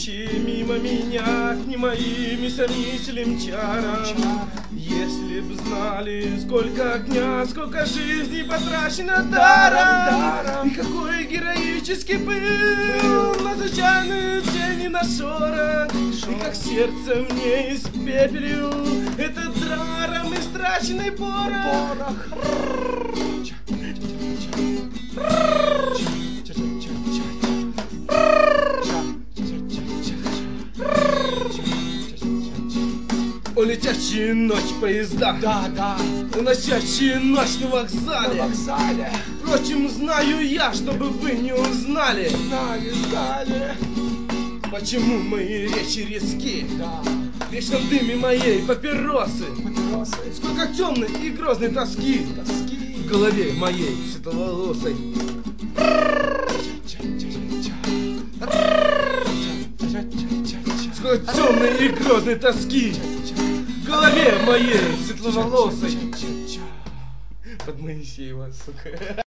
идущие мимо меня к моим истомителям чарам. Если б знали, сколько огня, сколько жизней потрачено даром, и какой героический был на случайную тени на шорох, и как сердце мне испепелил этот даром истраченный порох. О, летящие ночь поезда, Да, уносящие ночь на вокзале. на вокзале. Впрочем, знаю я, чтобы вы не узнали, Знали. почему мои речи резки. Да, В вечном дыме моей папиросы папиросы, сколько темной и грозной тоски тоски. в голове моей светловолосой. Сколько темной и грозной тоски в голове моей светловолосой. Под Моисеева, сука.